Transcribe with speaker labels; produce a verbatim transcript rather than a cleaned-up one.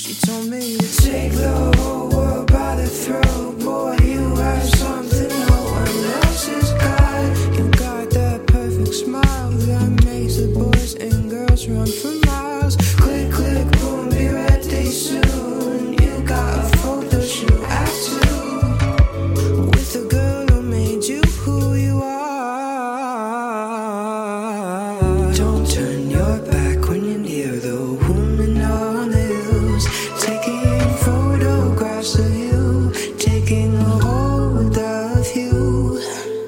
Speaker 1: She told me to take the whole world by the throat. Boy, you have something no one else has got. You got that perfect smile that makes the boys and girls run from